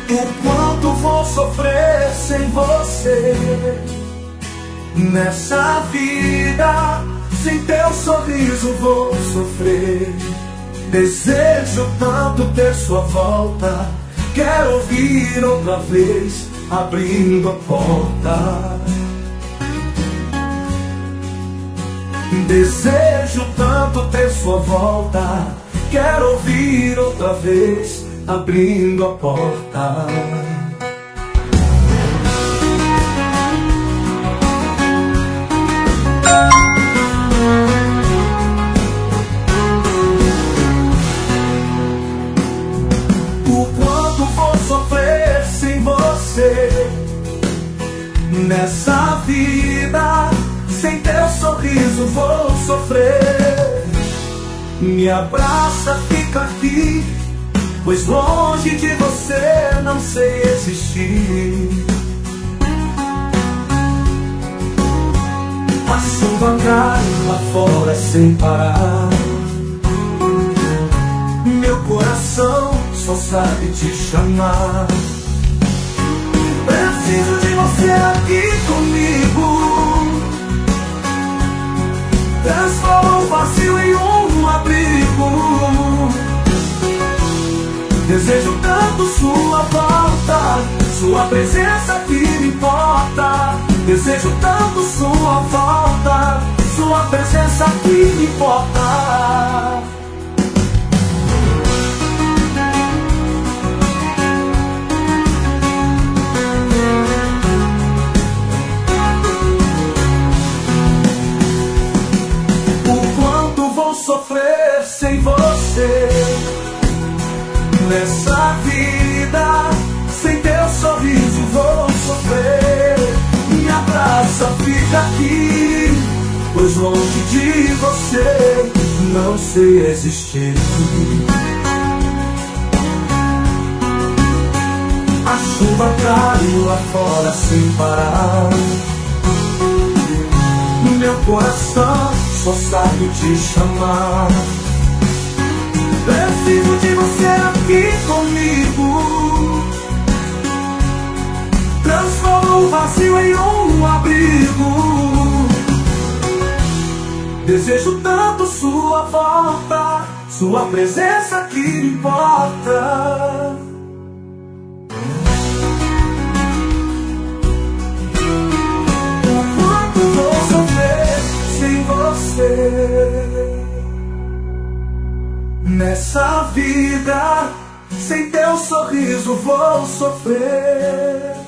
O quanto vou sofrer sem você nessa vida, sem teu sorriso vou sofrer. Desejo tanto ter sua volta, quero ouvir outra vez abrindo a porta. Desejo tanto ter sua volta, quero ouvir outra vez abrindo a porta. O quanto vou sofrer sem você nessa vida, sem teu sorriso vou sofrer. Me abraça, fica aqui, pois longe de você não sei existir. A chuva cai lá fora sem parar, meu coração só sabe te chamar. Preciso de você aqui comigo, transforma o vazio em um abrigo. Desejo tanto sua volta, sua presença que me importa. Desejo tanto sua volta, sua presença que me importa. O quanto vou sofrer sem você nessa vida, sem teu sorriso vou sofrer. Me abraça, fica aqui, pois longe de você não sei existir. A chuva cai lá fora sem parar, meu coração só sabe te chamar. Preciso de você aqui comigo, transforma o vazio em um abrigo. Desejo tanto sua volta, sua presença que me importa. O quanto vou sofrer sem você nessa vida, sem teu sorriso vou sofrer.